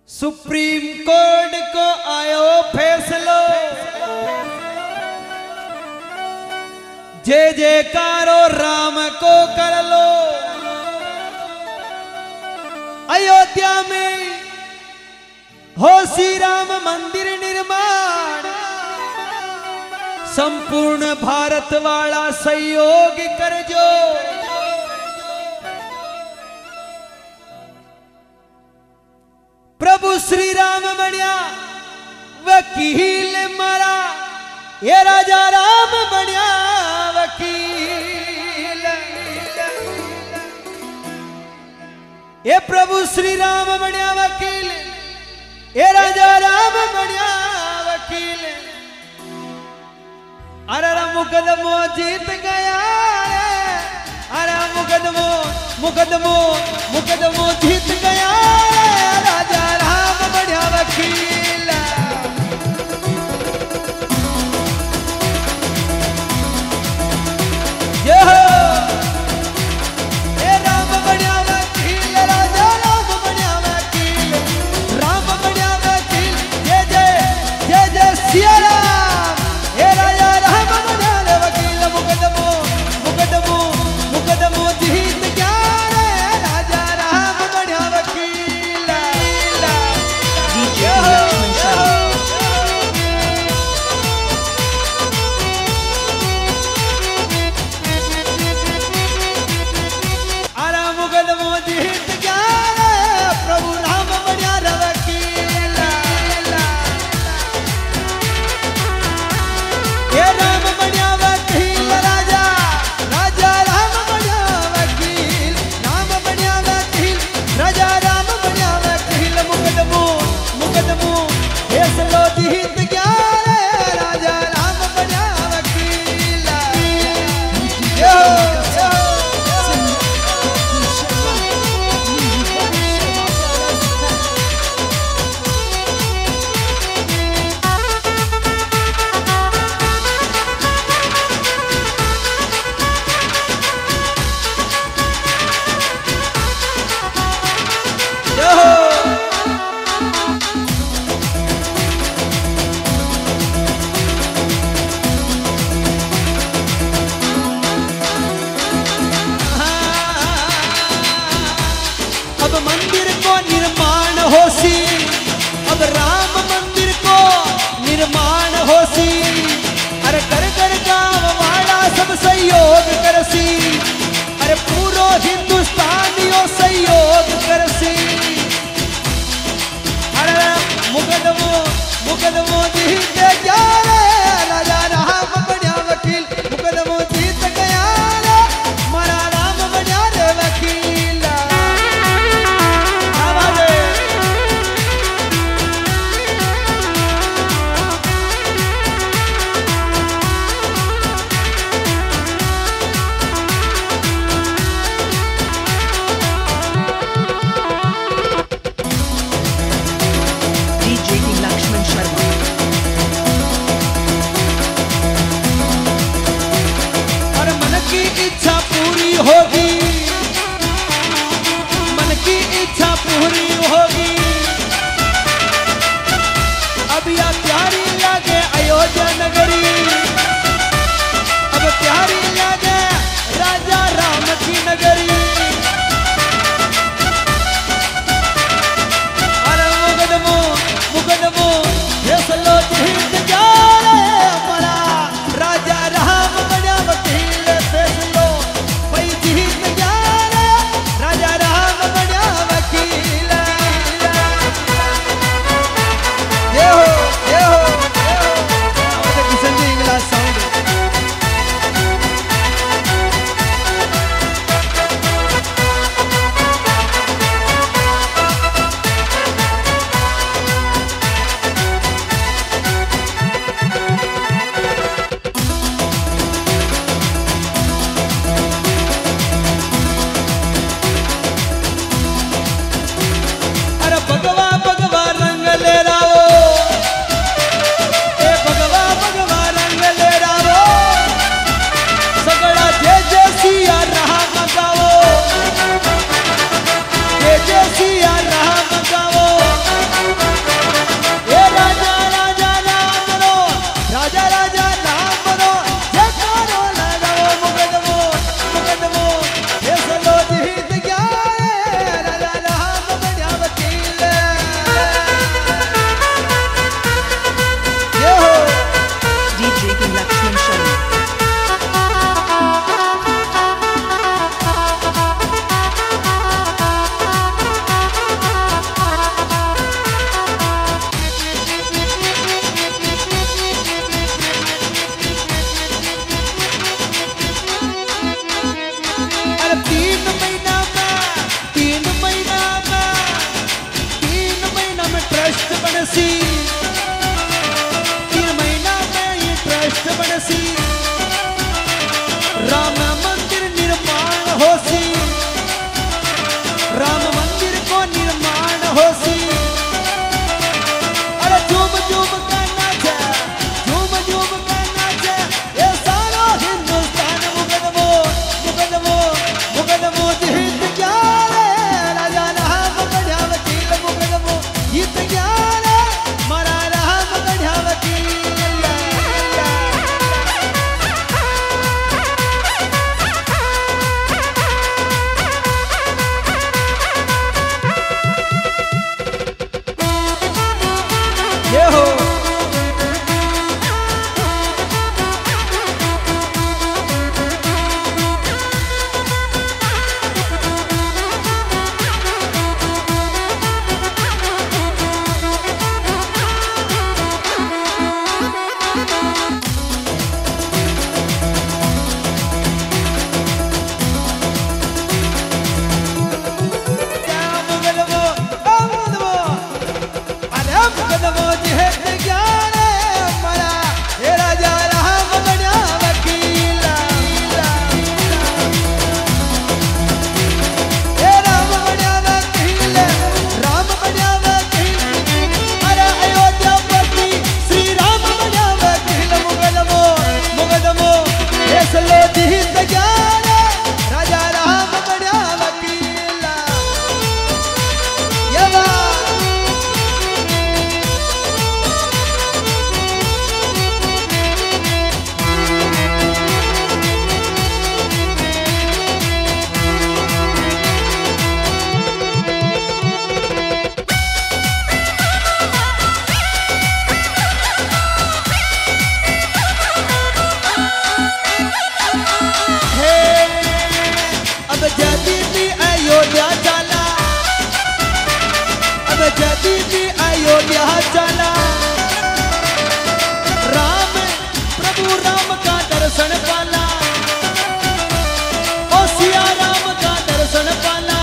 Supreme court को आयो फैसलो, जय जयकारो राम को कर लो। अयोध्या में हो श्री राम मंदिर निर्माण, संपूर्ण भारत वाला सहयोग करजो। प्रभु श्री राम बनिया वकील मारा, ये राजा राम बनिया वकील। ये प्रभु श्री राम बनिया वकील, ये राजा राम बनिया वकील। अरे मुकदमो जीत गया, अरे मुकदमो मुकदमो मुकदमो जीत गया, राजा राम बढ़िया वकील। ये राम बढ़िया वकील, राजा राम बढ़िया वकील, राम बढ़िया वकील। जय जय जय जय सिया राम, ये राजा राम बढ़िया वकील। मुकदमो मुकदमो मुकदमो जीत गया, राजा राम बढ़िया वकील। मुकदमो जीत गया, प्रभु राम बढ़िया वकील। ये राम बढ़िया वकील, राजा राजा राम बढ़िया वकील, राम बढ़िया वकील, राजा राम बढ़िया वकील। मुकदमो मुकदमो फैसलो जीत गया, राजा राम बढ़िया वकील। अब मंदिर को निर्माण होसी, अब राम मंदिर को निर्माण होसी। अरे कर कर गाँव वाला सब सहयोग करसी, अरे पूरो हिंदुस्तानियों सहयोग करसी। अरे मुकदमो मुकदमो जीत गया, राजा राम बढ़िया वकील। मुकदमो जीत गया, मारा राम बढ़िया रे वकील। ट्रस्ट बनसी 3 महीना में ये ट्रस्ट बनसी राम मंदिर निर्माण होसी राम मंदिर को निर्माण होसी अरे झूम झूम करना चाहिए झूम झूम करना चाहिए ये सारा हिंदुस्तान मुकदमो मुकदमो मुकदमो जीत गया राजा राम बढ़िया वकील मुकदमो जीत गया मारा राम बढ़िया वकील ये हो अयोध्या चला राम प्रभु राम का दर्शन पाला ओ सिया राम का दर्शन पाला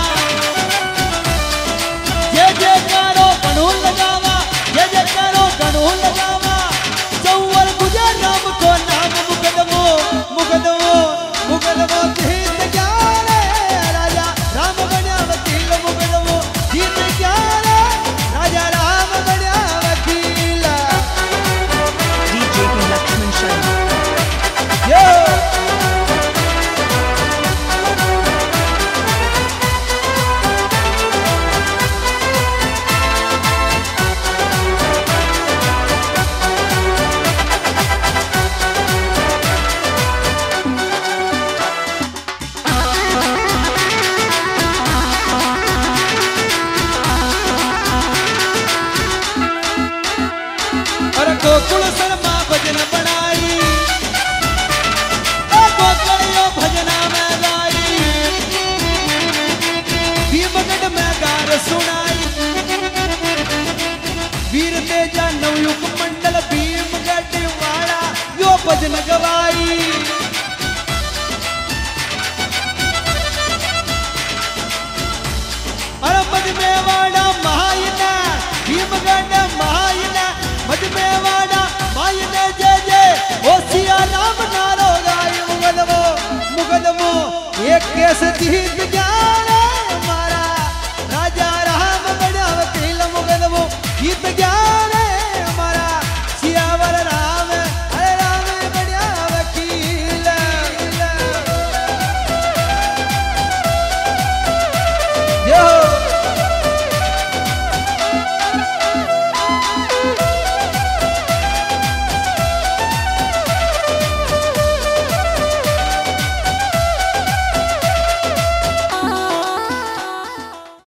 जय जयकारो कानून लगावा जय जयकारो कानून लगावा चौवर गुजर राम को नाम मुकदमो मुकदमो मुकदमो जीत गया राजा राम बना वकील मुकदमो जीत गया राजा राम बना वकील DJ Lakshman Sharma यो गोकुल शर्मा भजन बनाई गोकुलियो भजना में गाई भीमगढ़ में गार सुनाई वीर तेजा नवयुग मंडल भीमगढ़ वाला यो भजन गवाई अरे मधमेवाड़ा महायना भीमगढ़ महायना मधमेवाड़ा मायने जय जय ओ सिया राम नारो गाय मुकदमो मुकदमो एक केस जीत गया मारा राजा राम बड़ा वकील मुकदमो जीत गया